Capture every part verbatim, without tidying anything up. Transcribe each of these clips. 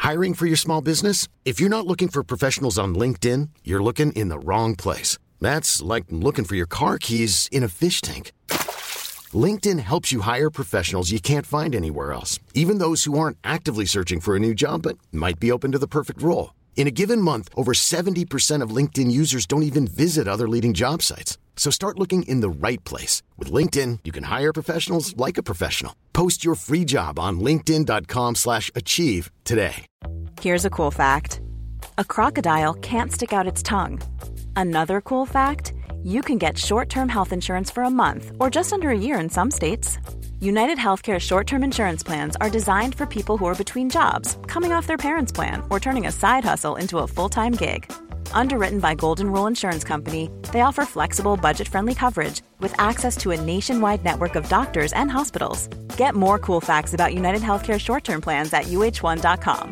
Hiring for your small business? If you're not looking for professionals on LinkedIn, you're looking in the wrong place. That's like looking for your car keys in a fish tank. LinkedIn helps you hire professionals you can't find anywhere else, even those who aren't actively searching for a new job but might be open to the perfect role. In a given month, over seventy percent of LinkedIn users don't even visit other leading job sites. So start looking in the right place. With LinkedIn, you can hire professionals like a professional. Post your free job on linkedin.com slash achieve today. Here's a cool fact. A crocodile can't stick out its tongue. Another cool fact, you can get short-term health insurance for a month or just under a year in some states. United Healthcare short-term insurance plans are designed for people who are between jobs, coming off their parents' plan, or turning a side hustle into a full-time gig. Underwritten by Golden Rule Insurance Company, they offer flexible, budget-friendly coverage with access to a nationwide network of doctors and hospitals. Get more cool facts about United Healthcare short-term plans at U H one dot com.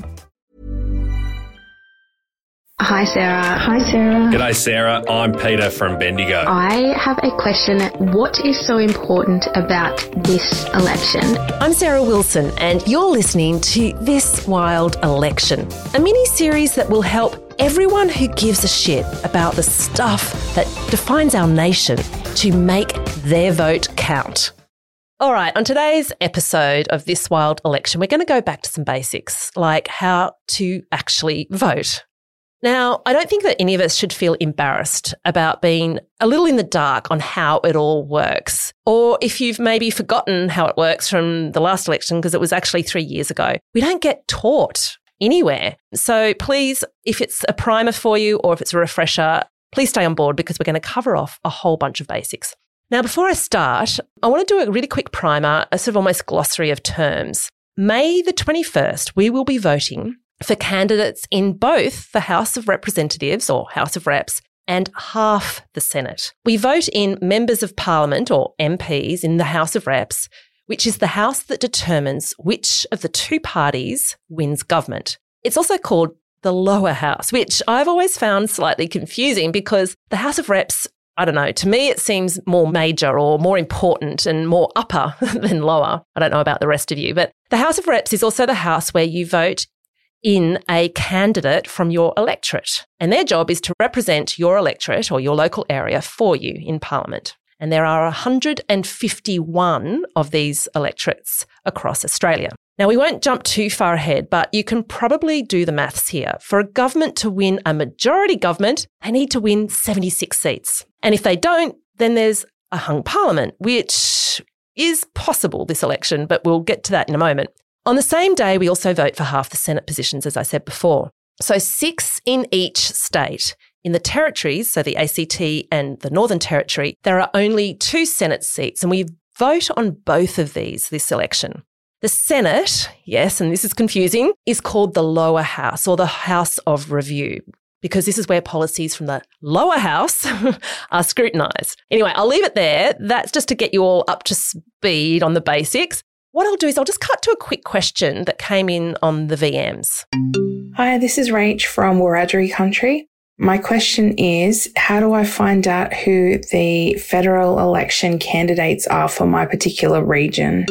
Hi, Sarah. Hi, Sarah. G'day, Sarah. I'm Peter from Bendigo. I have a question. What is so important about this election? I'm Sarah Wilson, and you're listening to This Wild Election, a mini-series that will help everyone who gives a shit about the stuff that defines our nation to make their vote count. All right, on today's episode of This Wild Election, we're going to go back to some basics, like how to actually vote. Now, I don't think that any of us should feel embarrassed about being a little in the dark on how it all works. Or if you've maybe forgotten how it works from the last election, because it was actually three years ago, we don't get taught anywhere. So please, if it's a primer for you or if it's a refresher, please stay on board because we're going to cover off a whole bunch of basics. Now, before I start, I want to do a really quick primer, a sort of almost glossary of terms. May the twenty-first, we will be voting for candidates in both the House of Representatives or House of Reps and half the Senate. We vote in members of Parliament or M Ps in the House of Reps, which is the house that determines which of the two parties wins government. It's also called the lower house, which I've always found slightly confusing because the House of Reps, I don't know, to me it seems more major or more important and more upper than lower. I don't know about the rest of you, but the House of Reps is also the house where you vote in a candidate from your electorate. And their job is to represent your electorate or your local area for you in Parliament. And there are one hundred fifty-one of these electorates across Australia. Now, we won't jump too far ahead, but you can probably do the maths here. For a government to win a majority government, they need to win seventy-six seats. And if they don't, then there's a hung parliament, which is possible this election, but we'll get to that in a moment. On the same day, we also vote for half the Senate positions, as I said before. So six in each state. In the territories, so the A C T and the Northern Territory, there are only two Senate seats, and we vote on both of these this election. The Senate, yes, and this is confusing, is called the lower house or the House of Review, because this is where policies from the lower house are scrutinised. Anyway, I'll leave it there. That's just to get you all up to speed on the basics. What I'll do is I'll just cut to a quick question that came in on the V Ms. Hi, this is Rach from Wiradjuri country. My question is, how do I find out who the federal election candidates are for my particular region?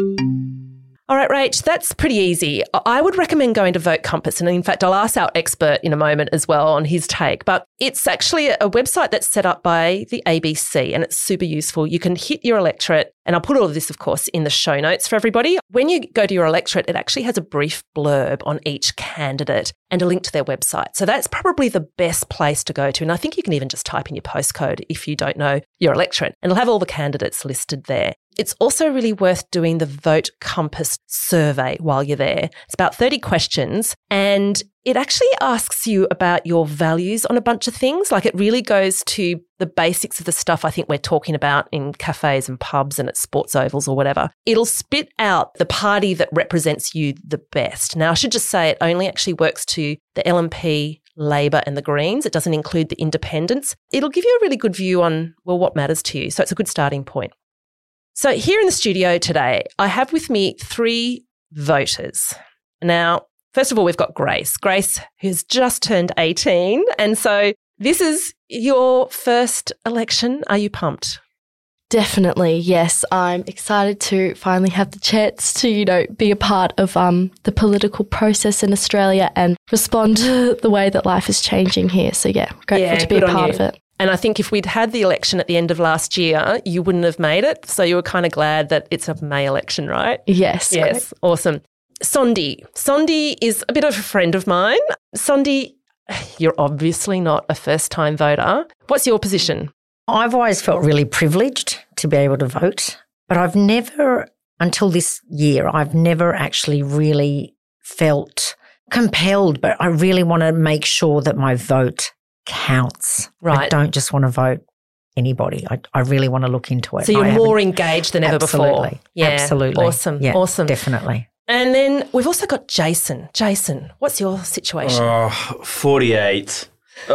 All right, Rach, that's pretty easy. I would recommend going to Vote Compass. And in fact, I'll ask our expert in a moment as well on his take. But it's actually a website that's set up by the A B C and it's super useful. You can hit your electorate, and I'll put all of this, of course, in the show notes for everybody. When you go to your electorate, it actually has a brief blurb on each candidate and a link to their website. So that's probably the best place to go to. And I think you can even just type in your postcode if you don't know your electorate, and it'll have all the candidates listed there. It's also really worth doing the Vote Compass survey while you're there. It's about thirty questions, and it actually asks you about your values on a bunch of things. Like, it really goes to the basics of the stuff I think we're talking about in cafes and pubs and at sports ovals or whatever. It'll spit out the party that represents you the best. Now, I should just say it only actually works to the L N P, Labor and the Greens. It doesn't include the independents. It'll give you a really good view on, well, what matters to you. So it's a good starting point. So here in the studio today, I have with me three voters. Now, first of all, we've got Grace. Grace, who's just turned eighteen. And so this is your first election. Are you pumped? Definitely, yes. I'm excited to finally have the chance to, you know, be a part of um, the political process in Australia and respond to the way that life is changing here. So, yeah, grateful Yeah, to be a good on part you. of it. And I think if we'd had the election at the end of last year, you wouldn't have made it. So you were kind of glad that it's a May election, right? Yes. Yes, correct. awesome. Sondi. Sondi is a bit of a friend of mine. Sondi, you're obviously not a first-time voter. What's your position? I've always felt really privileged to be able to vote, but I've never, until this year, I've never actually really felt compelled, but I really want to make sure that my vote counts. Right. I don't just want to vote anybody. I, I really want to look into it. So you're I more haven't- engaged than ever Absolutely. before. Yeah, Absolutely. Awesome. Yeah, awesome. Definitely. And then we've also got Jason. Jason, what's your situation? Oh, forty-eight.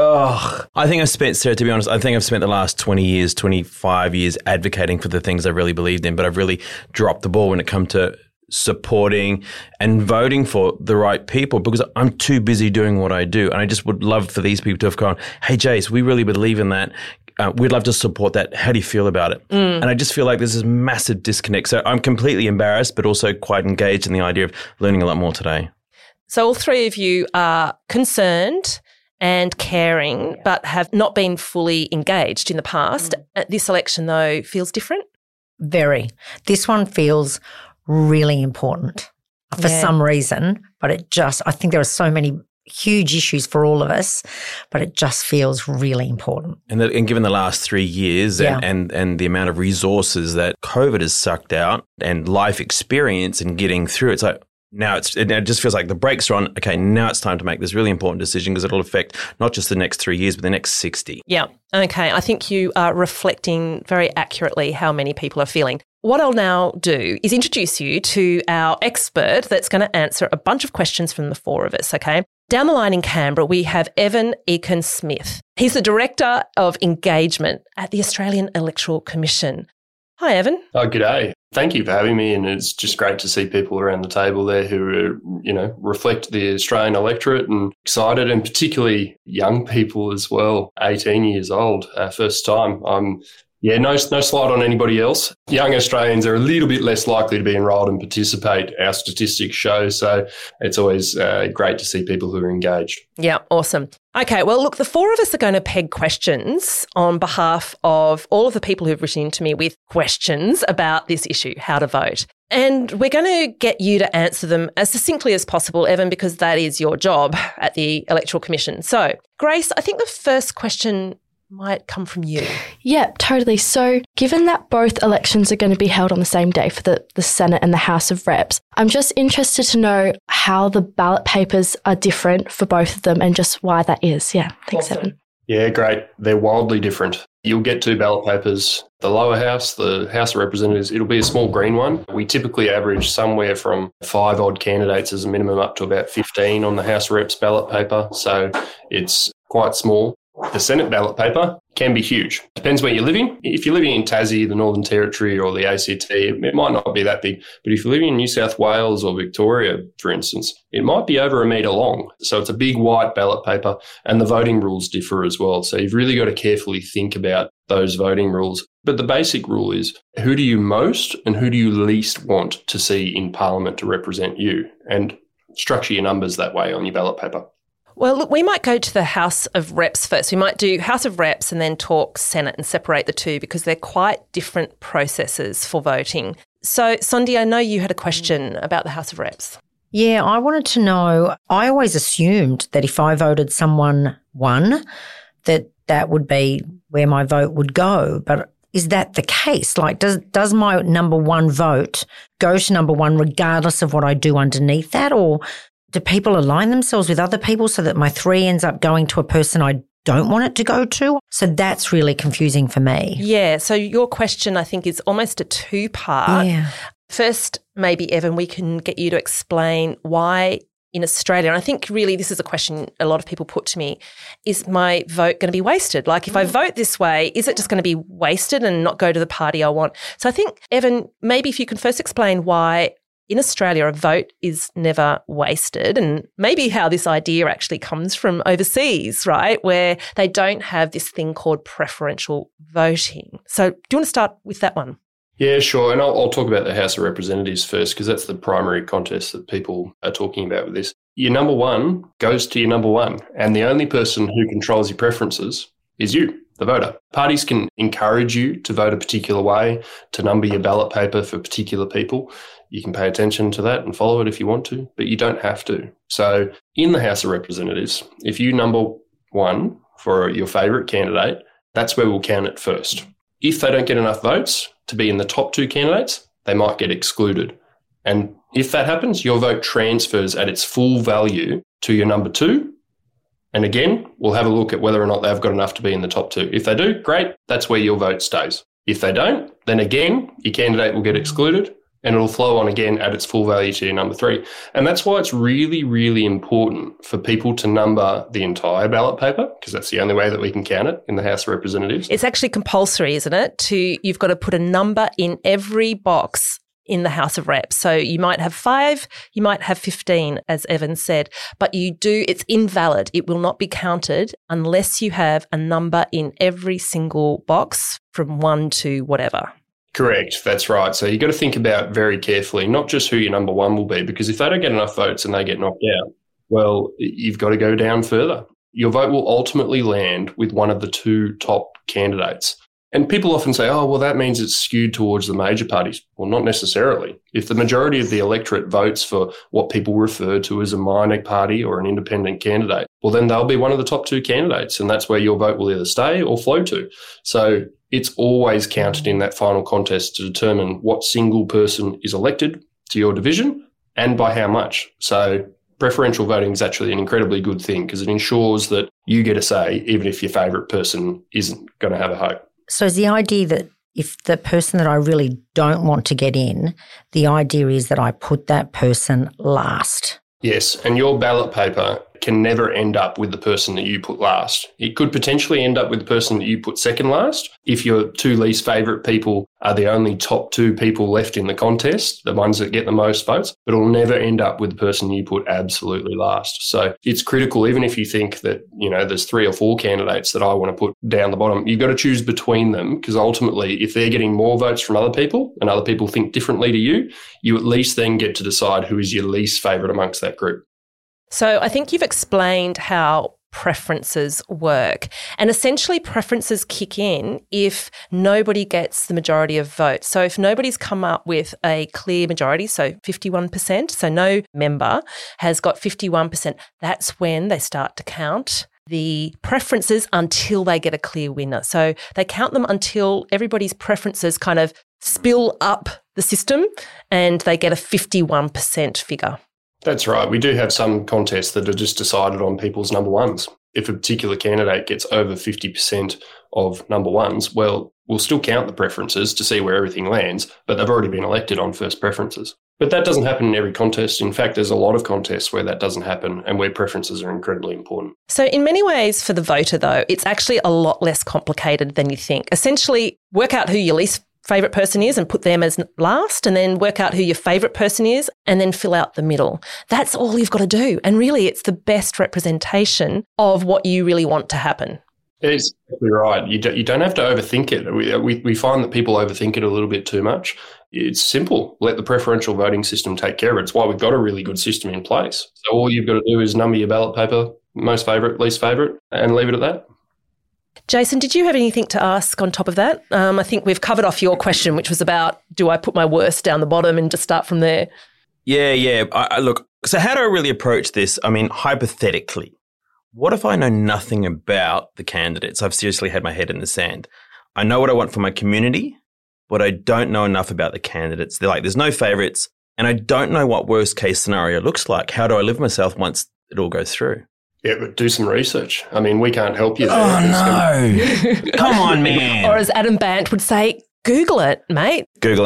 Oh, I think I've spent, Sarah, to be honest, I think I've spent the last twenty years, twenty-five years advocating for the things I really believed in, but I've really dropped the ball when it comes to supporting and voting for the right people because I'm too busy doing what I do. And I just would love for these people to have gone, hey, Jace, we really believe in that. Uh, we'd love to support that. How do you feel about it? Mm. And I just feel like there's this massive disconnect. So I'm completely embarrassed, but also quite engaged in the idea of learning a lot more today. So all three of you are concerned and caring, but have not been fully engaged in the past. Mm. This election, though, feels different? Very. This one feels really important for Yeah. some reason, but it just, I think there are so many huge issues for all of us, but it just feels really important. And, that, and given the last three years Yeah. and, and, and the amount of resources that COVID has sucked out and life experience and getting through, it's like, now it's, it just feels like the brakes are on. Okay, now it's time to make this really important decision because it'll affect not just the next three years, but the next sixty. Yeah. Okay. I think you are reflecting very accurately how many people are feeling. What I'll now do is introduce you to our expert that's going to answer a bunch of questions from the four of us, okay? Down the line in Canberra, we have Evan Eakin-Smith. He's the Director of Engagement at the Australian Electoral Commission. Hi, Evan. Oh, g'day. Thank you for having me, and it's just great to see people around the table there who are, you know, reflect the Australian electorate and excited, and particularly young people as well, eighteen years old, uh, first time. I'm Yeah, no, no slight on anybody else. Young Australians are a little bit less likely to be enrolled and participate, our statistics show. So it's always uh, great to see people who are engaged. Yeah, awesome. Okay, well, look, the four of us are going to peg questions on behalf of all of the people who've written in to me with questions about this issue, how to vote. And we're going to get you to answer them as succinctly as possible, Evan, because that is your job at the Electoral Commission. So, Grace, I think the first question might come from you. Yeah, totally. So given that both elections are going to be held on the same day for the, the Senate and the House of Reps, I'm just interested to know how the ballot papers are different for both of them and just why that is. Yeah, thanks, Awesome. Evan. Yeah, great. They're wildly different. You'll get two ballot papers. The lower house, the House of Representatives, it'll be a small green one. We typically average somewhere from five odd candidates as a minimum up to about fifteen on the House of Reps ballot paper. So it's quite small. The Senate ballot paper can be huge. Depends where you're living. If you're living in Tassie, the Northern Territory or the A C T, it might not be that big. But if you're living in New South Wales or Victoria, for instance, it might be over a metre long. So it's a big white ballot paper, and the voting rules differ as well. So you've really got to carefully think about those voting rules. But the basic rule is, who do you most and who do you least want to see in Parliament to represent you? And structure your numbers that way on your ballot paper. Well, look, we might go to the House of Reps first. We might do House of Reps and then talk Senate and separate the two because they're quite different processes for voting. So, Sondi, I know you had a question about the House of Reps. Yeah, I wanted to know, I always assumed that if I voted someone one, that that would be where my vote would go. But is that the case? Like, does does my number one vote go to number one regardless of what I do underneath that? Or do people align themselves with other people so that my three ends up going to a person I don't want it to go to? So that's really confusing for me. Yeah, so your question, I think, is almost a two-part. Yeah. First, maybe, Evan, we can get you to explain why in Australia, and I think really this is a question a lot of people put to me, is my vote going to be wasted? Like if I vote this way, is it just going to be wasted and not go to the party I want? So I think, Evan, maybe if you can first explain why in Australia, a vote is never wasted, and maybe how this idea actually comes from overseas, right, where they don't have this thing called preferential voting. So do you want to start with that one? Yeah, sure. And I'll, I'll talk about the House of Representatives first, because that's the primary contest that people are talking about with this. Your number one goes to your number one, and the only person who controls your preferences is you, the voter. Parties can encourage you to vote a particular way, to number your ballot paper for particular people. You can pay attention to that and follow it if you want to, but you don't have to. So in the House of Representatives, if you number one for your favourite candidate, that's where we'll count it first. If they don't get enough votes to be in the top two candidates, they might get excluded. And if that happens, your vote transfers at its full value to your number two. And again, we'll have a look at whether or not they've got enough to be in the top two. If they do, great, that's where your vote stays. If they don't, then again, your candidate will get excluded and it'll flow on again at its full value to your number three. And that's why it's really, really important for people to number the entire ballot paper, because that's the only way that we can count it in the House of Representatives. It's actually compulsory, isn't it? To you've got to put a number in every box in the House of Reps. So you might have five, you might have fifteen, as Evan said, but you do, it's invalid. It will not be counted unless you have a number in every single box from one to whatever. Correct. That's right. So you've got to think about very carefully, not just who your number one will be, because if they don't get enough votes and they get knocked out, well, you've got to go down further. Your vote will ultimately land with one of the two top candidates. And people often say, oh, well, that means it's skewed towards the major parties. Well, not necessarily. If the majority of the electorate votes for what people refer to as a minor party or an independent candidate, well, then they'll be one of the top two candidates, and that's where your vote will either stay or flow to. So it's always counted in that final contest to determine what single person is elected to your division and by how much. So preferential voting is actually an incredibly good thing because it ensures that you get a say, even if your favourite person isn't going to have a vote. So is the idea that if the person that I really don't want to get in, the idea is that I put that person last? Yes, and your ballot paper can never end up with the person that you put last. It could potentially end up with the person that you put second last if your two least favourite people are the only top two people left in the contest, the ones that get the most votes, but it'll never end up with the person you put absolutely last. So it's critical, even if you think that, you know, there's three or four candidates that I want to put down the bottom, you've got to choose between them, because ultimately if they're getting more votes from other people and other people think differently to you, you at least then get to decide who is your least favourite amongst that group. So I think you've explained how preferences work. And essentially preferences kick in if nobody gets the majority of votes. So if nobody's come up with a clear majority, so fifty-one percent, so no member has got fifty-one percent, that's when they start to count the preferences until they get a clear winner. So they count them until everybody's preferences kind of spill up the system and they get a fifty-one percent figure. That's right. We do have some contests that are just decided on people's number ones. If a particular candidate gets over fifty percent of number ones, well, we'll still count the preferences to see where everything lands, but they've already been elected on first preferences. But that doesn't happen in every contest. In fact, there's a lot of contests where that doesn't happen and where preferences are incredibly important. So in many ways for the voter, though, it's actually a lot less complicated than you think. Essentially, work out who your least favourite person is and put them as last, and then work out who your favourite person is and then fill out the middle. That's all you've got to do. And really, it's the best representation of what you really want to happen. It's exactly right. You don't, you don't have to overthink it. We, we, we find that people overthink it a little bit too much. It's simple. Let the preferential voting system take care of it. It's why we've got a really good system in place. So all you've got to do is number your ballot paper, most favourite, least favourite, and leave it at that. Jason, did you have anything to ask on top of that? Um, I think we've covered off your question, which was about, do I put my worst down the bottom and just start from there? Yeah, yeah. I, I, look, so how do I really approach this? I mean, hypothetically, what if I know nothing about the candidates? I've seriously had my head in the sand. I know what I want for my community, but I don't know enough about the candidates. They're like, there's no favourites, and I don't know what worst case scenario looks like. How do I live myself once it all goes through? Yeah, but do some research. I mean, we can't help you there. Oh, no. Come on, man. Or as Adam Bant would say, Google it, mate. Google it, mate.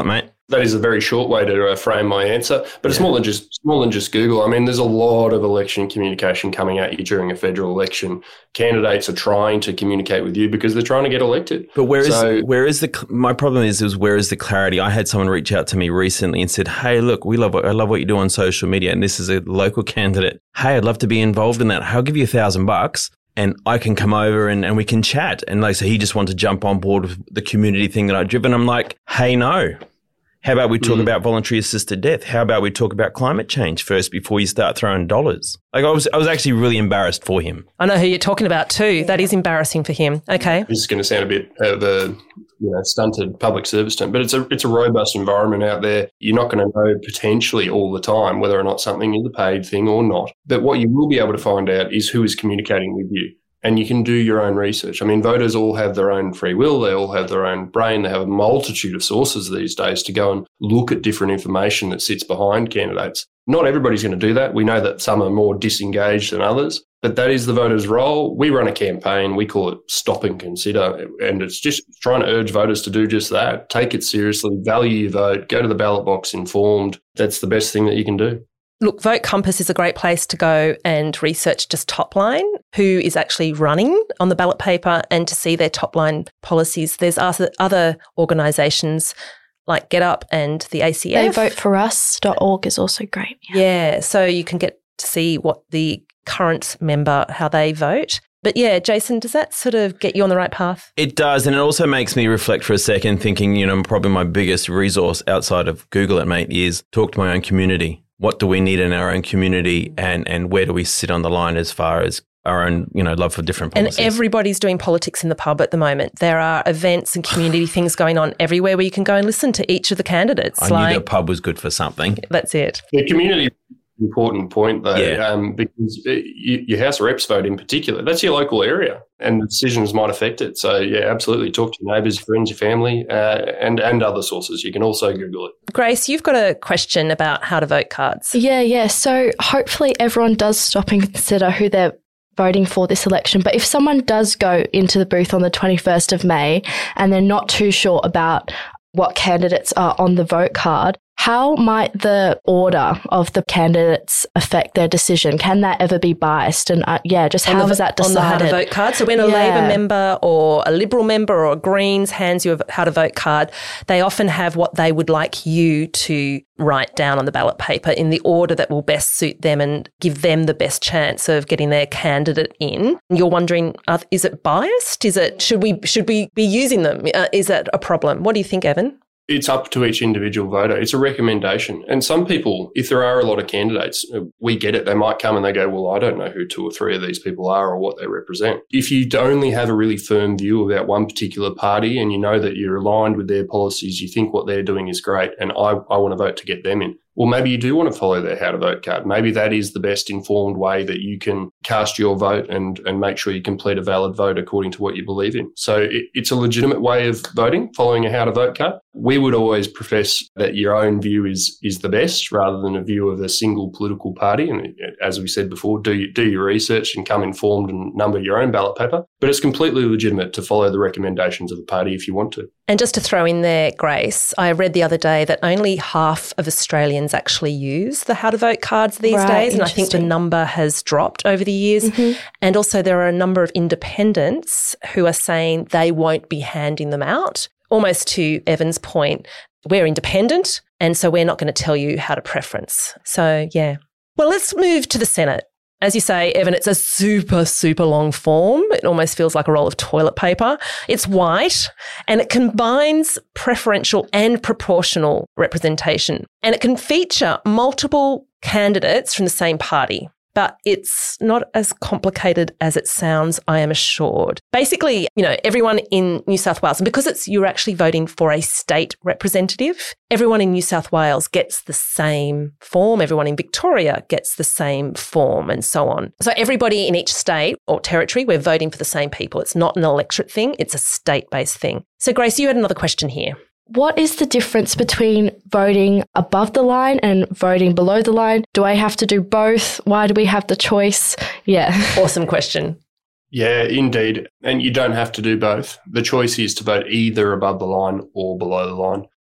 That is a very short way to uh, frame my answer, but it's Yeah. more than just it's more than just Google. I mean, there's a lot of election communication coming at you during a federal election. Candidates are trying to communicate with you because they're trying to get elected. But where is So- where is the cl- my problem is is where is the clarity? I had someone reach out to me recently and said, "Hey, look, we love what, I love what you do on social media, and this is a local candidate. Hey, I'd love to be involved in that. I'll give you a thousand bucks." And I can come over and, and we can chat. And like, so he just wanted to jump on board with the community thing that I'd driven. I'm like, hey, no. How about we talk mm. about voluntary assisted death? How about we talk about climate change first before you start throwing dollars? Like I was, I was actually really embarrassed for him. I know who you're talking about too. That is embarrassing for him. Okay. This is going to sound a bit of a you know, stunted public service term, but it's a it's a robust environment out there. You're not going to know potentially all the time whether or not something is a paid thing or not. But what you will be able to find out is who is communicating with you. And you can do your own research. I mean, voters all have their own free will. They all have their own brain. They have a multitude of sources these days to go and look at different information that sits behind candidates. Not everybody's going to do that. We know that some are more disengaged than others, but that is the voter's role. We run a campaign. We call it Stop and Consider. And it's just trying to urge voters to do just that. Take it seriously. Value your vote. Go to the ballot box informed. That's the best thing that you can do. Look, Vote Compass is a great place to go and research just Topline, who is actually running on the ballot paper, and to see their Topline policies. There's other organisations like GetUp and the A C F. they vote for us dot org is also great. Yeah. yeah, so you can get to see what the current member, how they vote. But yeah, Jason, does that sort of get you on the right path? It does. And it also makes me reflect for a second, thinking, you know, probably my biggest resource outside of Google it, mate, is talk to my own community. What do we need in our own community, and, and where do we sit on the line as far as our own, you know, love for different policies? And everybody's doing politics in the pub at the moment. There are events and community things going on everywhere where you can go and listen to each of the candidates. I like, knew the pub was good for something. That's it. The community important point though, yeah. um, because it, you, your House of Reps vote in particular, that's your local area and the decisions might affect it. So yeah, absolutely talk to your neighbours, your friends, your family uh, and, and other sources. You can also Google it. Grace, you've got a question about how to vote cards. Yeah, yeah. So hopefully everyone does stop and consider who they're voting for this election. But if someone does go into the booth on the twenty-first of May and they're not too sure about what candidates are on the vote card, how might the order of the candidates affect their decision? Can that ever be biased? And uh, yeah, just on how the, is that decided? On the how to vote card. So when a yeah. Labor member or a Liberal member or a Greens hands you a how to vote card, they often have what they would like you to write down on the ballot paper in the order that will best suit them and give them the best chance of getting their candidate in. You're wondering, uh, is it biased? Is it should we should we be using them? Uh, is that a problem? What do you think, Evan? It's up to each individual voter. It's a recommendation. And some people, if there are a lot of candidates, we get it. They might come and they go, well, I don't know who two or three of these people are or what they represent. If you only have a really firm view about one particular party and you know that you're aligned with their policies, you think what they're doing is great and I, I want to vote to get them in. Well, maybe you do want to follow their how to vote card. Maybe that is the best informed way that you can cast your vote and, and make sure you complete a valid vote according to what you believe in. So it, it's a legitimate way of voting, following a how to vote card. We would always profess that your own view is is the best rather than a view of a single political party. And as we said before, do, you, do your research and come informed and number your own ballot paper. But it's completely legitimate to follow the recommendations of the party if you want to. And just to throw in there, Grace, I read the other day that only half of Australians actually use the how to vote cards these right, days. And I think the number has dropped over the years. Mm-hmm. And also there are a number of independents who are saying they won't be handing them out. Almost to Evan's point, we're independent and so we're not going to tell you how to preference. So, yeah. Well, let's move to the Senate. As you say, Evan, it's a super, super long form. It almost feels like a roll of toilet paper. It's white and it combines preferential and proportional representation. And it can feature multiple candidates from the same party. But it's not as complicated as it sounds, I am assured. Basically, you know, everyone in New South Wales, and because it's you're actually voting for a state representative, everyone in New South Wales gets the same form, everyone in Victoria gets the same form, and so on. So everybody in each state or territory, we're voting for the same people. It's not an electorate thing, it's a state-based thing. So Grace, you had another question here. What is the difference between voting above the line and voting below the line? Do I have to do both? Why do we have the choice? Yeah. Awesome question. Yeah, indeed. And you don't have to do both. The choice is to vote either above the line or below the line.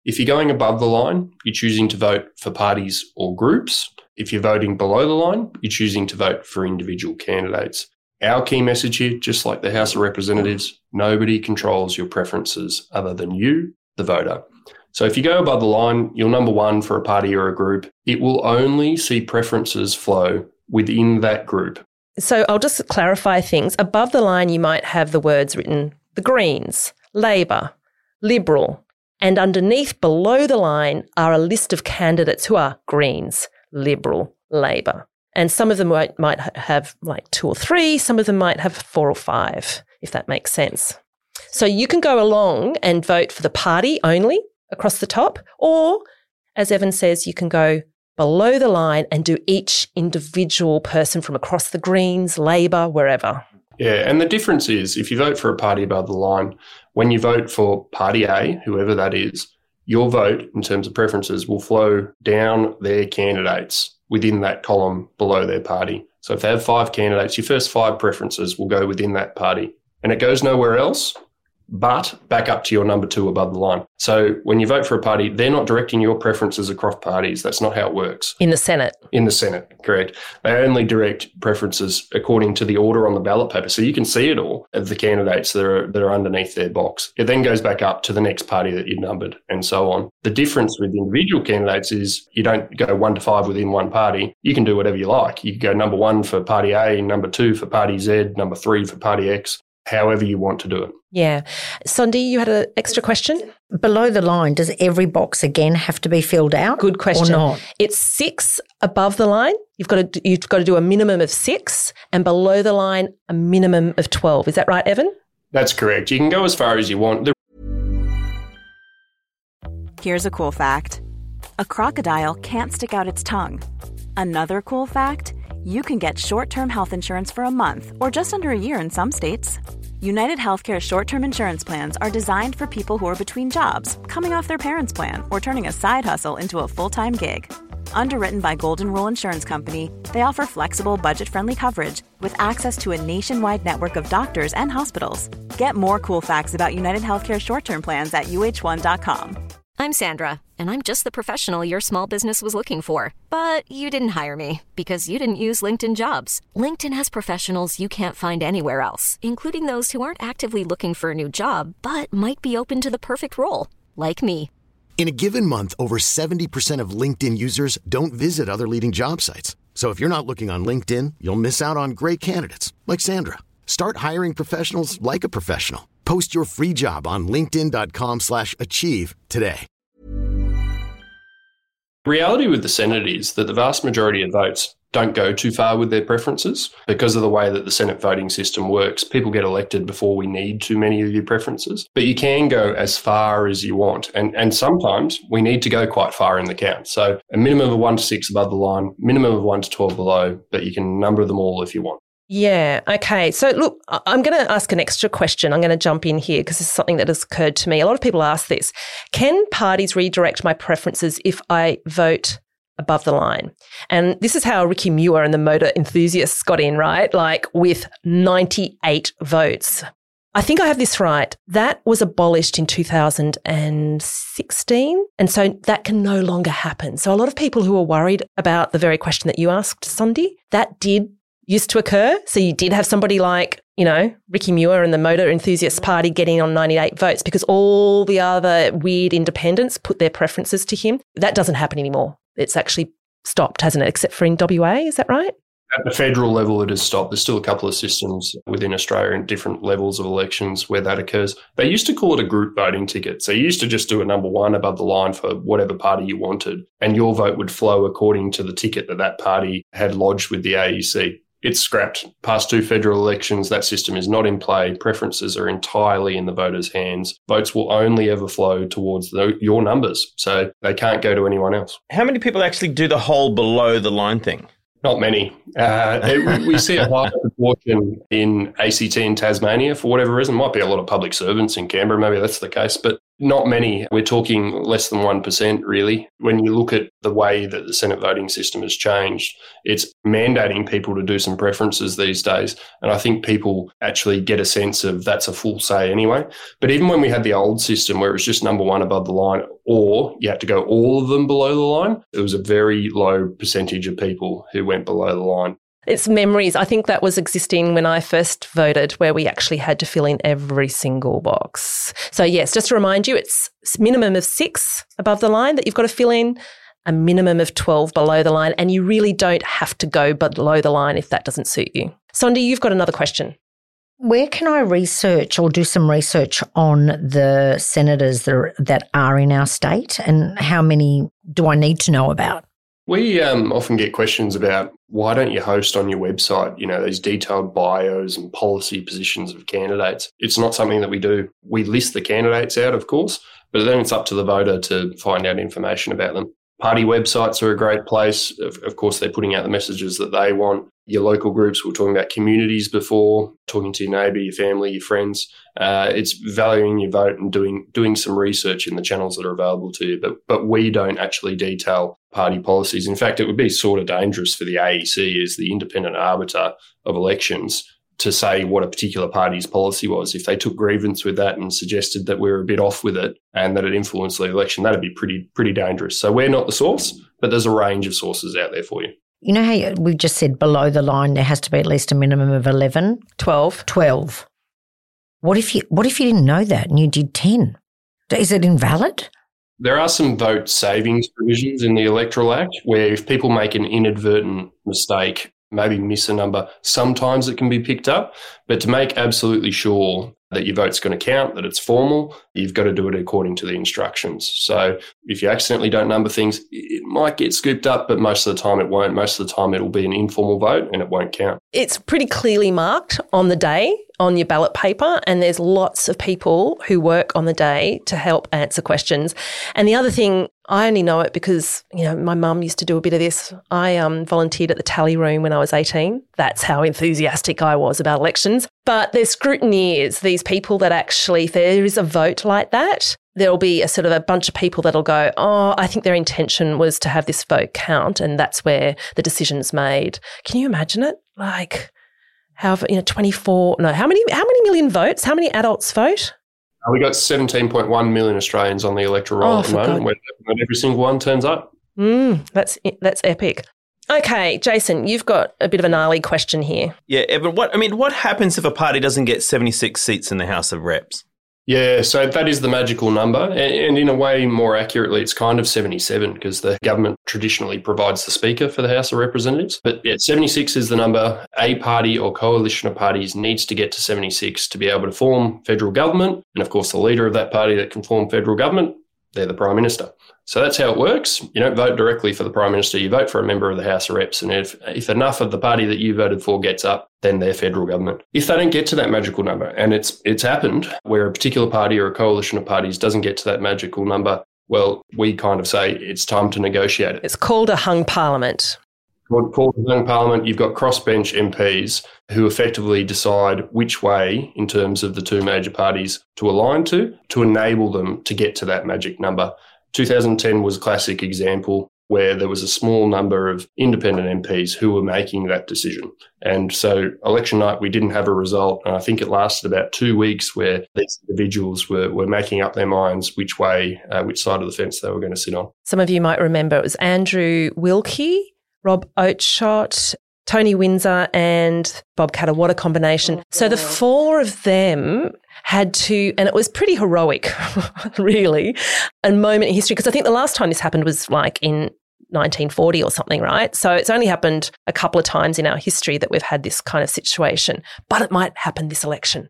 If you're going above the line, you're choosing to vote for parties or groups. If you're voting below the line, you're choosing to vote for individual candidates. Our key message here, just like the House of Representatives, nobody controls your preferences other than you, the voter. So if you go above the line, you're number one for a party or a group. It will only see preferences flow within that group. So I'll just clarify things. Above the line, you might have the words written, the Greens, Labor, Liberal, and underneath, below the line, are a list of candidates who are Greens, Liberal, Labor. And some of them might, might have like two or three, some of them might have four or five, if that makes sense. So you can go along and vote for the party only across the top, or, as Evan says, you can go below the line and do each individual person from across the Greens, Labor, wherever. Yeah, and the difference is if you vote for a party above the line, when you vote for Party A, whoever that is, your vote in terms of preferences will flow down their candidates within that column below their party. So if they have five candidates, your first five preferences will go within that party. And it goes nowhere else but back up to your number two above the line. So when you vote for a party, they're not directing your preferences across parties. That's not how it works. In the Senate? In the Senate, correct. They only direct preferences according to the order on the ballot paper. So you can see it all of the candidates that are, that are underneath their box. It then goes back up to the next party that you've numbered and so on. The difference with individual candidates is you don't go one to five within one party. You can do whatever you like. You can go number one for Party A, number two for Party Z, number three for Party X, however you want to do it. Yeah. Sundi, you had an extra question? Below the line, does every box again have to be filled out? Good question. Or not? It's six above the line. You've got to you've got to do a minimum of six, and below the line, a minimum of twelve. Is that right, Evan? That's correct. You can go as far as you want. The- Here's a cool fact. A crocodile can't stick out its tongue. Another cool fact, you can get short-term health insurance for a month or just under a year in some states. United Healthcare short-term insurance plans are designed for people who are between jobs, coming off their parents' plan, or turning a side hustle into a full-time gig. Underwritten by Golden Rule Insurance Company, they offer flexible, budget-friendly coverage with access to a nationwide network of doctors and hospitals. Get more cool facts about United Healthcare short-term plans at U H one dot com. I'm Sandra, and I'm just the professional your small business was looking for. But you didn't hire me because you didn't use LinkedIn Jobs. LinkedIn has professionals you can't find anywhere else, including those who aren't actively looking for a new job, but might be open to the perfect role, like me. In a given month, over seventy percent of LinkedIn users don't visit other leading job sites. So if you're not looking on LinkedIn, you'll miss out on great candidates like Sandra. Start hiring professionals like a professional. Post your free job on linkedin dot com slash achieve today. The reality with the Senate is that the vast majority of votes don't go too far with their preferences because of the way that the Senate voting system works. People get elected before we need too many of your preferences, but you can go as far as you want. And, and sometimes we need to go quite far in the count. So a minimum of one to six above the line, minimum of one to twelve below, but you can number them all if you want. Yeah, okay. So look, I'm going to ask an extra question. I'm going to jump in here because this is something that has occurred to me. A lot of people ask this. Can parties redirect my preferences if I vote above the line? And this is how Ricky Muir and the motor enthusiasts got in, right? Like with ninety-eight votes. I think I have this right. That was abolished in two thousand sixteen. And so that can no longer happen. So a lot of people who are worried about the very question that you asked, Sundi, that did used to occur. So you did have somebody like, you know, Ricky Muir and the Motor Enthusiasts Party getting on ninety-eight votes because all the other weird independents put their preferences to him. That doesn't happen anymore. It's actually stopped, hasn't it? Except for in W A, is that right? At the federal level, it has stopped. There's still a couple of systems within Australia in different levels of elections where that occurs. They used to call it a group voting ticket. So you used to just do a number one above the line for whatever party you wanted, and your vote would flow according to the ticket that that party had lodged with the A E C. It's scrapped. Past two federal elections, that system is not in play. Preferences are entirely in the voters' hands. Votes will only ever flow towards the, your numbers, so they can't go to anyone else. How many people actually do the whole below the line thing? Not many. Uh, it, we see a high proportion in A C T and Tasmania for whatever reason. Might be a lot of public servants in Canberra, maybe that's the case. But Not many. We're talking less than one percent, really. When you look at the way that the Senate voting system has changed, it's mandating people to do some preferences these days. And I think people actually get a sense of that's a full say anyway. But even when we had the old system where it was just number one above the line, or you had to go all of them below the line, it was a very low percentage of people who went below the line. It's memories. I think that was existing when I first voted, where we actually had to fill in every single box. So yes, just to remind you, it's minimum of six above the line that you've got to fill in, a minimum of twelve below the line, and you really don't have to go below the line if that doesn't suit you. Sondi, you've got another question. Where can I research or do some research on the senators that are, that are in our state, and how many do I need to know about? We um, often get questions about why don't you host on your website, you know, these detailed bios and policy positions of candidates. It's not something that we do. We list the candidates out, of course, but then it's up to the voter to find out information about them. Party websites are a great place. Of, of course, they're putting out the messages that they want. Your local groups, we were talking about communities before, talking to your neighbour, your family, your friends. Uh, it's valuing your vote and doing doing some research in the channels that are available to you. But but we don't actually detail party policies. In fact, it would be sort of dangerous for the A E C as the independent arbiter of elections to say what a particular party's policy was. If they took grievance with that and suggested that we were a bit off with it and that it influenced the election, that'd be pretty pretty dangerous. So we're not the source, but there's a range of sources out there for you. You know how we just said below the line there has to be at least a minimum of eleven? twelve. twelve. What if you What if you didn't know that and you did ten? Is it invalid? There are some vote savings provisions in the Electoral Act where if people make an inadvertent mistake, maybe miss a number, sometimes it can be picked up. But to make absolutely sure that your vote's going to count, that it's formal, you've got to do it according to the instructions. So if you accidentally don't number things, it might get scooped up, but most of the time it won't. Most of the time it'll be an informal vote and it won't count. It's pretty clearly marked on the day on your ballot paper, and there's lots of people who work on the day to help answer questions. And the other thing, I only know it because, you know, my mum used to do a bit of this. I um, volunteered at the tally room when I was eighteen. That's how enthusiastic I was about elections. But there's scrutineers, these people that actually, if there is a vote like that, there'll be a sort of a bunch of people that'll go, oh, I think their intention was to have this vote count, and that's where the decision's made. Can you imagine it? Like, however, you know, twenty-four, no, how many, how many million votes? How many adults vote? Uh, we got seventeen point one million Australians on the electoral roll Oh, at the for moment, God. where not every single one turns up. Mm, that's that's epic. Okay, Jason, you've got a bit of a gnarly question here. Yeah, Evan, what I mean, what happens if a party doesn't get seventy-six seats in the House of Reps? Yeah, so that is the magical number. And, and in a way, more accurately, it's kind of seventy-seven because the government traditionally provides the Speaker for the House of Representatives. But yeah, seventy-six is the number. A party or coalition of parties needs to get to seventy-six to be able to form federal government. And of course, the leader of that party that can form federal government, they're the Prime Minister. So that's how it works. You don't vote directly for the Prime Minister, you vote for a member of the House of Reps. And if, if enough of the party that you voted for gets up, then they're federal government. If they don't get to that magical number, and it's it's happened where a particular party or a coalition of parties doesn't get to that magical number, well, we kind of say it's time to negotiate it. It's called a hung parliament. Called called the hung parliament, you've got crossbench M Ps who effectively decide which way, in terms of the two major parties, to align to, to enable them to get to that magic number. two thousand ten was a classic example where there was a small number of independent M Ps who were making that decision. And so election night, we didn't have a result. And I think it lasted about two weeks where these individuals were, were making up their minds which way, uh, which side of the fence they were going to sit on. Some of you might remember it was Andrew Wilkie, Rob Oakeshott, Tony Windsor and Bob Catter. What a combination. So the four of them had to, and it was pretty heroic, really, a moment in history, because I think the last time this happened was like in nineteen forty or something, right? So it's only happened a couple of times in our history that we've had this kind of situation, but it might happen this election.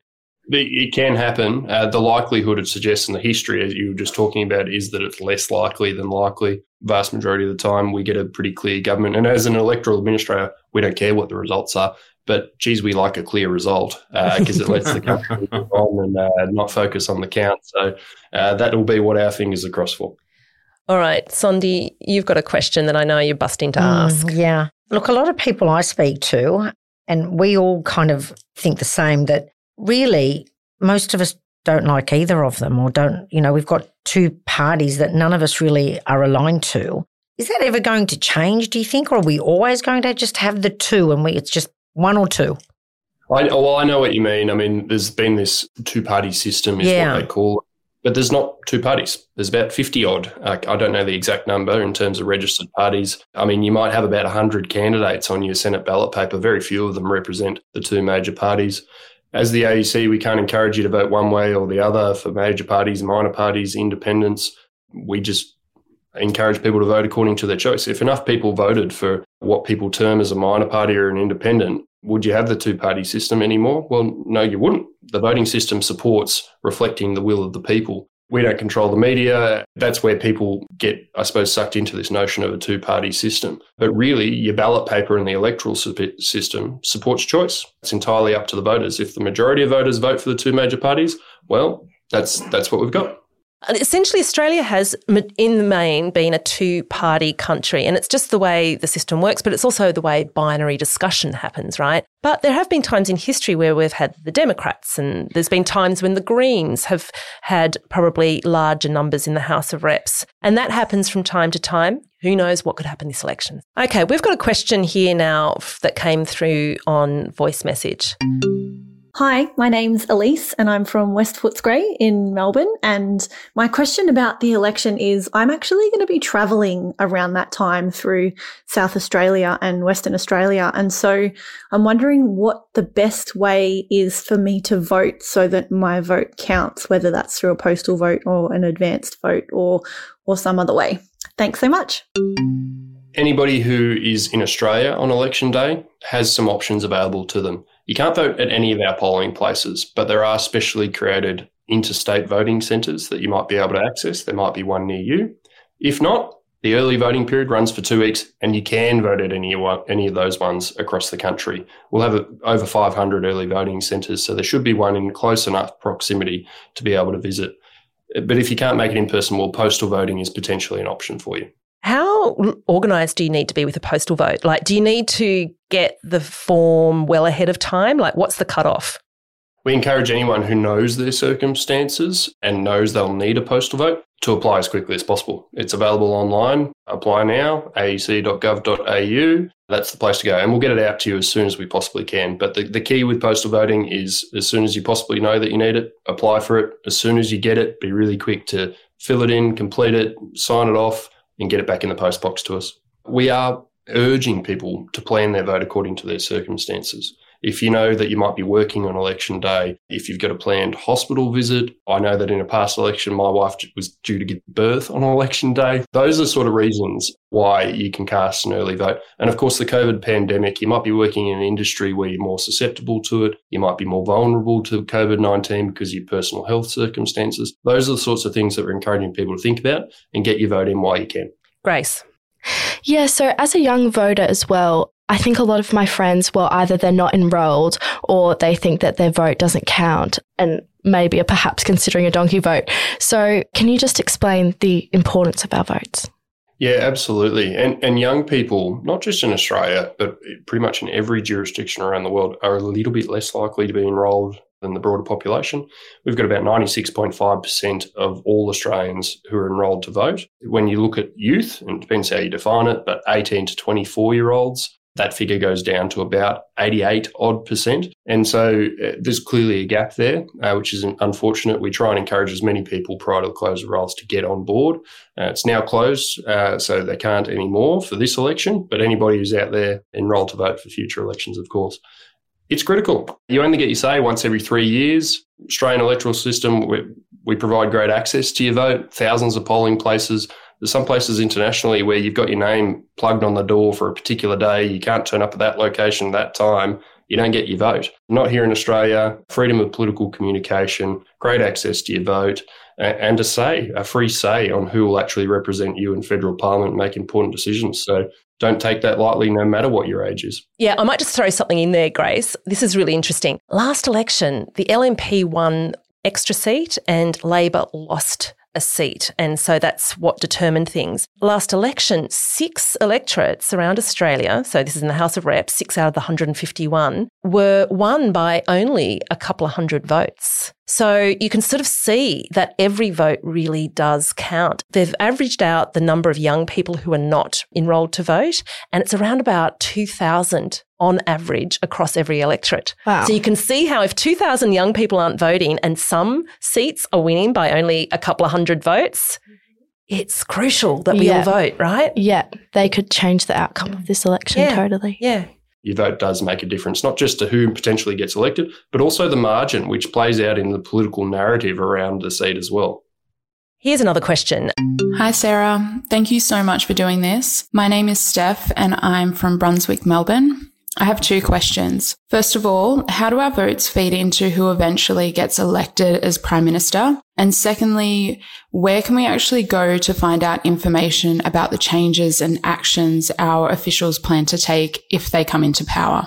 It can happen. Uh, the likelihood it suggests in the history, as you were just talking about, is that it's less likely than likely. Vast majority of the time, we get a pretty clear government. And as an electoral administrator, we don't care what the results are. But, geez, we like a clear result because uh, it lets the country move on and uh, not focus on the count. So uh, that will be what our fingers are crossed for. All right, Sondi, you've got a question that I know you're busting to Mm, ask. Yeah. Look, a lot of people I speak to, and we all kind of think the same, that really most of us don't like either of them or don't, you know, we've got two parties that none of us really are aligned to. Is that ever going to change, do you think, or are we always going to just have the two and we it's just one or two? I, well, I know what you mean. I mean, there's been this two-party system is Yeah. what they call it. But there's not two parties. There's about fifty-odd. Uh, I don't know the exact number in terms of registered parties. I mean, you might have about one hundred candidates on your Senate ballot paper. Very few of them represent the two major parties. As the A E C, we can't encourage you to vote one way or the other for major parties, minor parties, independents. We just encourage people to vote according to their choice. If enough people voted for what people term as a minor party or an independent, would you have the two-party system anymore? Well, no, you wouldn't. The voting system supports reflecting the will of the people. We don't control the media. That's where people get, I suppose, sucked into this notion of a two-party system. But really, your ballot paper and the electoral system supports choice. It's entirely up to the voters. If the majority of voters vote for the two major parties, well, that's that's what we've got. Essentially, Australia has, in the main, been a two-party country, and it's just the way the system works, but it's also the way binary discussion happens, right? But there have been times in history where we've had the Democrats, and there's been times when the Greens have had probably larger numbers in the House of Reps, and that happens from time to time. Who knows what could happen this election? Okay, we've got a question here now that came through on voice message. Hi, my name's Elise and I'm from West Footscray in Melbourne, and my question about the election is I'm actually going to be travelling around that time through South Australia and Western Australia, and so I'm wondering what the best way is for me to vote so that my vote counts, whether that's through a postal vote or an advanced vote or or some other way. Thanks so much. Anybody who is in Australia on election day has some options available to them. You can't vote at any of our polling places, but there are specially created interstate voting centres that you might be able to access. There might be one near you. If not, the early voting period runs for two weeks and you can vote at any, any of those ones across the country. We'll have over five hundred early voting centres, so there should be one in close enough proximity to be able to visit. But if you can't make it in person, well, postal voting is potentially an option for you. How organised do you need to be with a postal vote? Like, do you need to get the form well ahead of time? Like, what's the cutoff? We encourage anyone who knows their circumstances and knows they'll need a postal vote to apply as quickly as possible. It's available online. Apply now, a e c dot gov dot a u. That's the place to go. And we'll get it out to you as soon as we possibly can. But the, the key with postal voting is as soon as you possibly know that you need it, apply for it. As soon as you get it, be really quick to fill it in, complete it, sign it off, and get it back in the post box to us. We are urging people to plan their vote according to their circumstances. If you know that you might be working on election day, if you've got a planned hospital visit, I know that in a past election, my wife was due to give birth on election day. Those are sort of reasons why you can cast an early vote. And of course, the COVID pandemic, you might be working in an industry where you're more susceptible to it. You might be more vulnerable to COVID nineteen because of your personal health circumstances. Those are the sorts of things that we're encouraging people to think about and get your vote in while you can. Grace. Yeah, so as a young voter as well, I think a lot of my friends, well, either they're not enrolled or they think that their vote doesn't count and maybe are perhaps considering a donkey vote. So can you just explain the importance of our votes? Yeah, absolutely. And and young people, not just in Australia, but pretty much in every jurisdiction around the world, are a little bit less likely to be enrolled than the broader population. We've got about ninety-six point five percent of all Australians who are enrolled to vote. When you look at youth, and it depends how you define it, but eighteen to twenty-four-year-olds, that figure goes down to about eighty-eight odd percent. And so uh, there's clearly a gap there, uh, which is unfortunate. We try and encourage as many people prior to the close of rolls to get on board. Uh, it's now closed, uh, so they can't anymore for this election, but anybody who's out there enrolled to vote for future elections, of course. It's critical. You only get your say once every three years. Australian electoral system, we, we provide great access to your vote, thousands of polling places. There's some places internationally where you've got your name plugged on the door for a particular day. You can't turn up at that location that time. You don't get your vote. Not here in Australia. Freedom of political communication, great access to your vote, and a say, a free say on who will actually represent you in federal parliament and make important decisions. So don't take that lightly no matter what your age is. Yeah, I might just throw something in there, Grace. This is really interesting. Last election, the L N P won extra seat and Labor lost a seat. And so that's what determined things. Last election, six electorates around Australia, so this is in the House of Reps, six out of the one hundred fifty-one, were won by only a couple of hundred votes. So you can sort of see that every vote really does count. They've averaged out the number of young people who are not enrolled to vote, and it's around about two thousand on average across every electorate. Wow. So you can see how if two thousand young people aren't voting and some seats are winning by only a couple of hundred votes, it's crucial that we Yeah. all vote, right? Yeah, they could change the outcome of this election Yeah. totally. Yeah. Your vote does make a difference, not just to who potentially gets elected, but also the margin, which plays out in the political narrative around the seat as well. Here's another question. Hi, Sarah. Thank you so much for doing this. My name is Steph and I'm from Brunswick, Melbourne. I have two questions. First of all, how do our votes feed into who eventually gets elected as Prime Minister? And secondly, where can we actually go to find out information about the changes and actions our officials plan to take if they come into power?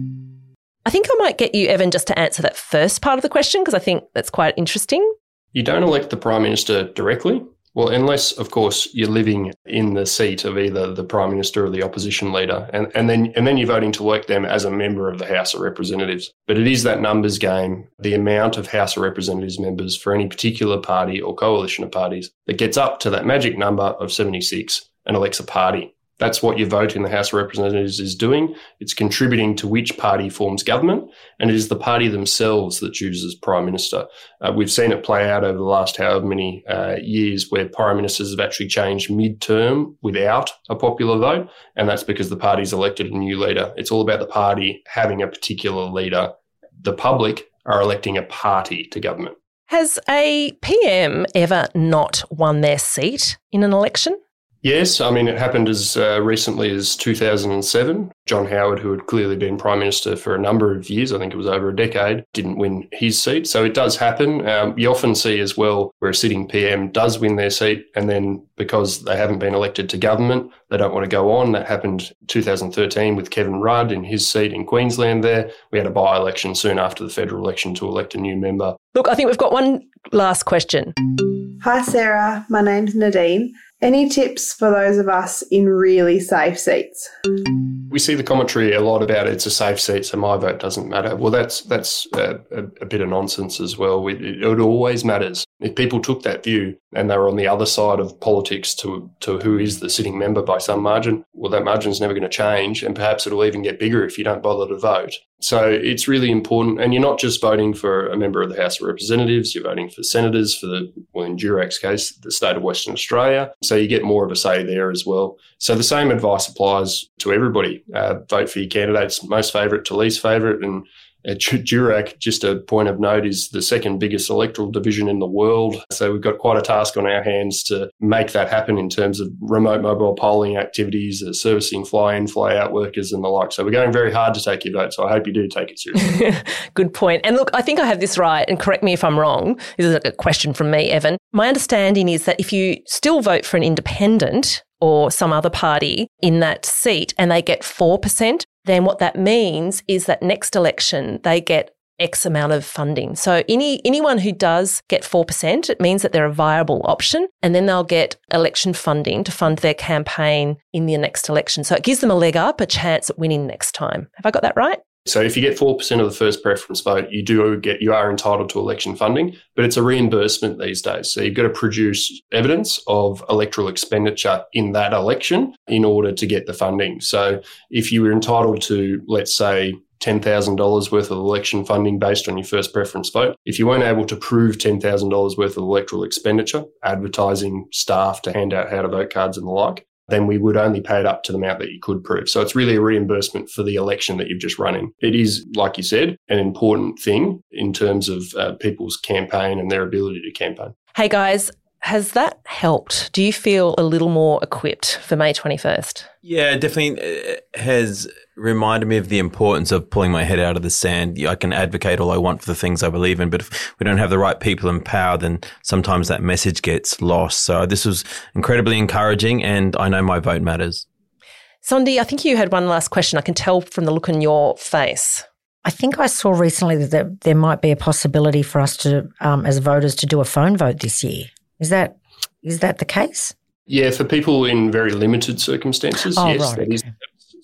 I think I might get you, Evan, just to answer that first part of the question because I think that's quite interesting. You don't elect the Prime Minister directly. Well, unless, of course, you're living in the seat of either the Prime Minister or the opposition leader, and, and then and then you're voting to elect them as a member of the House of Representatives. But it is that numbers game, the amount of House of Representatives members for any particular party or coalition of parties that gets up to that magic number of seventy-six and elects a party. That's what your vote in the House of Representatives is doing. It's contributing to which party forms government, and it is the party themselves that chooses Prime Minister. Uh, we've seen it play out over the last however many uh, years where Prime Ministers have actually changed mid-term without a popular vote, and that's because the party's elected a new leader. It's all about the party having a particular leader. The public are electing a party to government. Has a P M ever not won their seat in an election? Yes, I mean, it happened as uh, recently as two thousand seven. John Howard, who had clearly been Prime Minister for a number of years, I think it was over a decade, didn't win his seat. So it does happen. Um, you often see as well where a sitting P M does win their seat and then because they haven't been elected to government, they don't want to go on. That happened in two thousand thirteen with Kevin Rudd in his seat in Queensland there. We had a by-election soon after the federal election to elect a new member. Look, I think we've got one last question. Hi, Sarah. My name's Nadine. Any tips for those of us in really safe seats? We see the commentary a lot about it's a safe seat, so my vote doesn't matter. Well, that's that's a, a, a bit of nonsense as well. It, it always matters. If people took that view and they were on the other side of politics to, to who is the sitting member by some margin, well, that margin's never going to change, and perhaps it'll even get bigger if you don't bother to vote. So it's really important, and you're not just voting for a member of the House of Representatives, you're voting for senators for the, well, in Durac's case, the state of Western Australia. So you get more of a say there as well. So the same advice applies to everybody. Uh, vote for your candidates, most favourite to least favourite, and Uh, Durac, just a point of note, is the second biggest electoral division in the world. So we've got quite a task on our hands to make that happen in terms of remote mobile polling activities, uh, servicing fly-in, fly-out workers and the like. So we're going very hard to take your vote. So I hope you do take it seriously. Good point. And look, I think I have this right, and correct me if I'm wrong. This is a question from me, Evan. My understanding is that if you still vote for an independent or some other party in that seat and they get four percent, then what that means is that next election they get X amount of funding. So any anyone who does get four percent, it means that they're a viable option, and then they'll get election funding to fund their campaign in the next election. So it gives them a leg up, a chance at winning next time. Have I got that right? So if you get four percent of the first preference vote, you do get, you are entitled to election funding, but it's a reimbursement these days. So you've got to produce evidence of electoral expenditure in that election in order to get the funding. So if you were entitled to, let's say, ten thousand dollars worth of election funding based on your first preference vote, if you weren't able to prove ten thousand dollars worth of electoral expenditure, advertising, staff to hand out how to vote cards and the like, then we would only pay it up to the amount that you could prove. So it's really a reimbursement for the election that you've just run in. It is, like you said, an important thing in terms of uh, people's campaign and their ability to campaign. Hey guys, has that helped? Do you feel a little more equipped for May twenty-first? Yeah, it definitely has reminded me of the importance of pulling my head out of the sand. I can advocate all I want for the things I believe in, but if we don't have the right people in power, then sometimes that message gets lost. So this was incredibly encouraging, and I know my vote matters. Sondi, I think you had one last question. I can tell from the look on your face. I think I saw recently that there might be a possibility for us to, um, as voters, to do a phone vote this year. Is that is that the case? Yeah, for people in very limited circumstances, oh, yes, right, that okay. is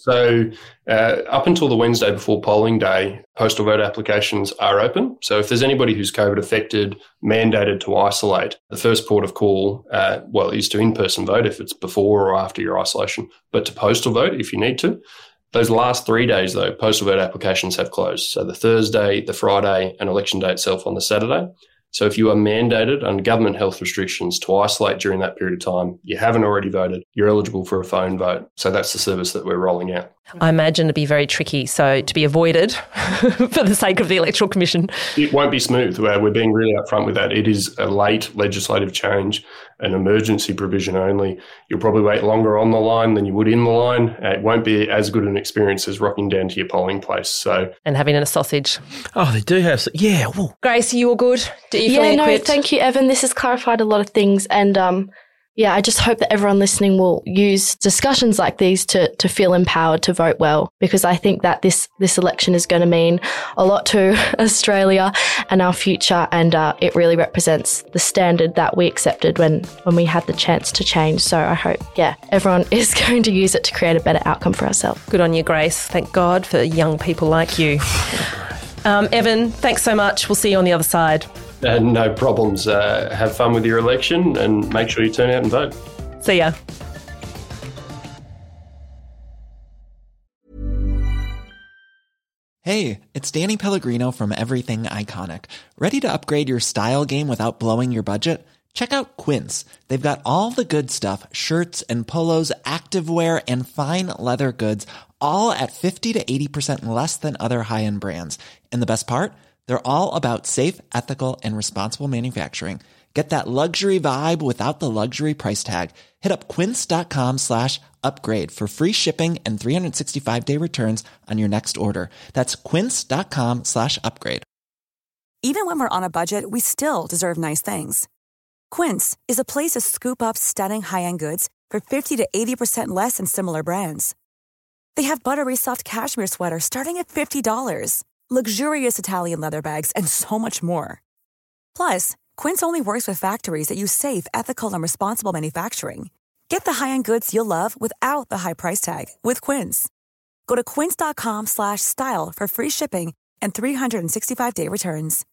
So uh, up until the Wednesday before polling day, postal vote applications are open. So if there's anybody who's COVID affected, mandated to isolate, the first port of call, uh, well, is to in-person vote if it's before or after your isolation, but to postal vote if you need to. Those last three days, though, postal vote applications have closed. So the Thursday, the Friday, and election day itself on the Saturday. So if you are mandated under government health restrictions to isolate during that period of time, you haven't already voted, you're eligible for a phone vote. So that's the service that we're rolling out. I imagine it'd be very tricky, so to be avoided for the sake of the Electoral Commission. It won't be smooth. We're being really upfront with that. It is a late legislative change, an emergency provision only. You'll probably wait longer on the line than you would in the line. It won't be as good an experience as rocking down to your polling place. So and having a sausage. Oh, they do have, yeah. Whoa. Grace, are you all good? Do you yeah, no, equipped? Thank you, Evan. This has clarified a lot of things, and um, yeah, I just hope that everyone listening will use discussions like these to to feel empowered to vote well, because I think that this this election is going to mean a lot to Australia and our future, and uh, it really represents the standard that we accepted when when we had the chance to change. So I hope, yeah, everyone is going to use it to create a better outcome for ourselves. Good on you, Grace. Thank God for young people like you. um, Evan, thanks so much. We'll see you on the other side. Uh, no problems. Uh, have fun with your election and make sure you turn out and vote. See ya. Hey, it's Danny Pellegrino from Everything Iconic. Ready to upgrade your style game without blowing your budget? Check out Quince. They've got all the good stuff, shirts and polos, activewear, and fine leather goods, all at fifty to eighty percent less than other high-end brands. And the best part? They're all about safe, ethical, and responsible manufacturing. Get that luxury vibe without the luxury price tag. Hit up quince.com slash upgrade for free shipping and three sixty-five day returns on your next order. That's quince.com slash upgrade. Even when we're on a budget, we still deserve nice things. Quince is a place to scoop up stunning high-end goods for fifty to eighty percent less than similar brands. They have buttery soft cashmere sweaters starting at fifty dollars. Luxurious Italian leather bags, and so much more. Plus, Quince only works with factories that use safe, ethical, and responsible manufacturing. Get the high-end goods you'll love without the high price tag with Quince. Go to quince.com slash style for free shipping and three sixty-five day returns.